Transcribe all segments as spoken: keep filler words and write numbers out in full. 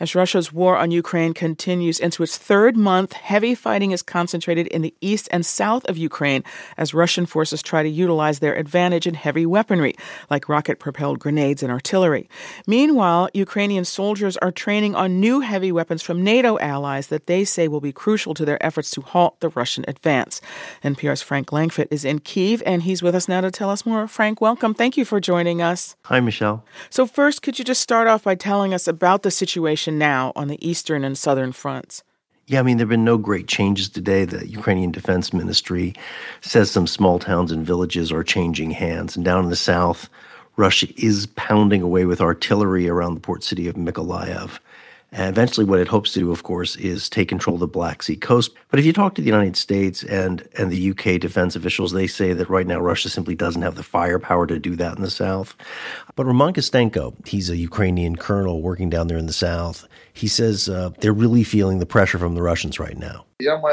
As Russia's war on Ukraine continues into its third month, heavy fighting is concentrated in the east and south of Ukraine as Russian forces try to utilize their advantage in heavy weaponry, like rocket-propelled grenades and artillery. Meanwhile, Ukrainian soldiers are training on new heavy weapons from NATO allies that they say will be crucial to their efforts to halt the Russian advance. N P R's Frank Langfitt is in Kyiv, and he's with us now to tell us more. Frank, welcome. Thank you for joining us. Hi, Michelle. So first, could you just start off by telling us about the situation now on the eastern and southern fronts? Yeah, I mean, there have been no great changes today. The Ukrainian Defense Ministry says some small towns and villages are changing hands. And down in the south, Russia is pounding away with artillery around the port city of Mykolaiv. And eventually what it hopes to do, of course, is take control of the Black Sea coast. But if you talk to the United States and, and the U K defense officials, they say that right now Russia simply doesn't have the firepower to do that in the south. But Roman Kostenko, he's a Ukrainian colonel working down there in the south. He says uh, they're really feeling the pressure from the Russians right now.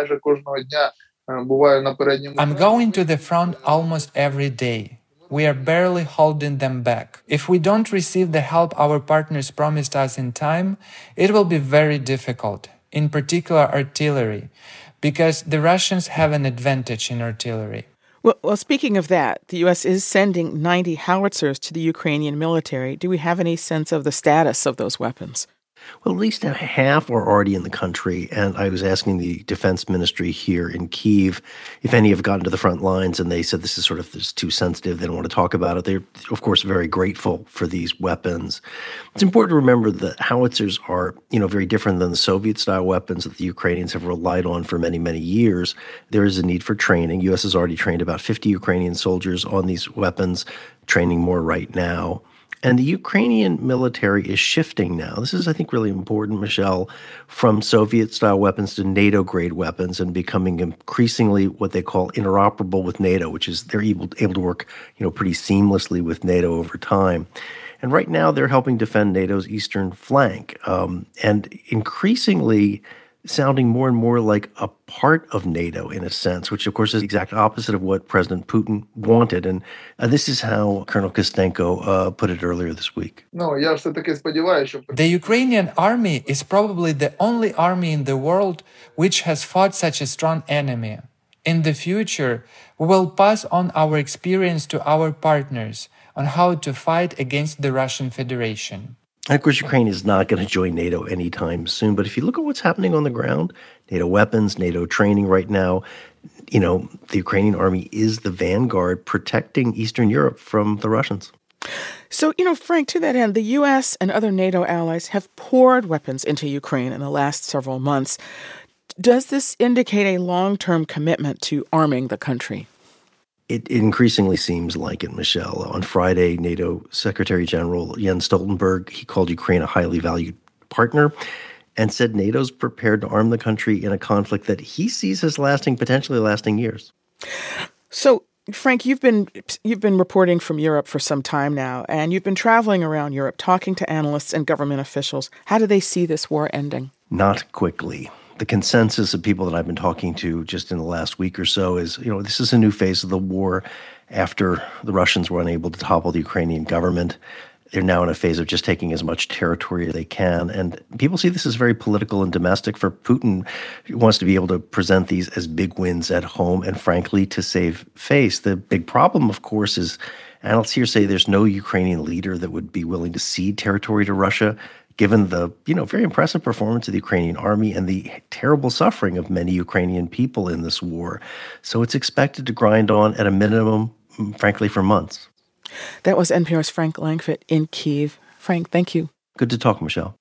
I'm going to the front almost every day. We are barely holding them back. If we don't receive the help our partners promised us in time, it will be very difficult, in particular artillery, because the Russians have an advantage in artillery. Well, well, speaking of that, the U S is sending ninety howitzers to the Ukrainian military. Do we have any sense of the status of those weapons? Well, at least half are already in the country, and I was asking the defense ministry here in Kyiv if any have gotten to the front lines, and they said this is sort of this is too sensitive. They don't want to talk about it. They're, of course, very grateful for these weapons. It's important to remember that howitzers are, you know, very different than the Soviet-style weapons that the Ukrainians have relied on for many, many years. There is a need for training. U S has already trained about fifty Ukrainian soldiers on these weapons, training more right now. And the Ukrainian military is shifting now. This is, I think, really important, Michelle, from Soviet-style weapons to NATO-grade weapons and becoming increasingly what they call interoperable with NATO, which is they're able, able to work, you know, pretty seamlessly with NATO over time. And right now they're helping defend NATO's eastern flank um, and increasingly sounding more and more like a part of NATO in a sense, which of course is the exact opposite of what President Putin wanted. And uh, this is how Colonel Kostenko uh, put it earlier this week. The Ukrainian army is probably the only army in the world which has fought such a strong enemy. In the future, we will pass on our experience to our partners on how to fight against the Russian Federation. And of course, Ukraine is not going to join NATO anytime soon. But if you look at what's happening on the ground, NATO weapons, NATO training right now, you know, the Ukrainian army is the vanguard protecting Eastern Europe from the Russians. So, you know, Frank, to that end, the U S and other NATO allies have poured weapons into Ukraine in the last several months. Does this indicate a long-term commitment to arming the country? It increasingly seems like it, Michelle. On Friday, NATO Secretary General Jens Stoltenberg, he called Ukraine a highly valued partner and said NATO's prepared to arm the country in a conflict that he sees as lasting, potentially lasting years. So, Frank, you've been you've been reporting from Europe for some time now, and you've been traveling around Europe talking to analysts and government officials. How do they see this war ending? Not quickly. The consensus of people that I've been talking to just in the last week or so is, you know, this is a new phase of the war after the Russians were unable to topple the Ukrainian government. They're now in a phase of just taking as much territory as they can. And people see this as very political and domestic. For Putin, he wants to be able to present these as big wins at home and, frankly, to save face. The big problem, of course, is analysts here say there's no Ukrainian leader that would be willing to cede territory to Russia, given the, you know, very impressive performance of the Ukrainian army and the terrible suffering of many Ukrainian people in this war. So it's expected to grind on at a minimum, frankly, for months. That was N P R's Frank Langfitt in Kyiv. Frank, thank you. Good to talk, Michelle.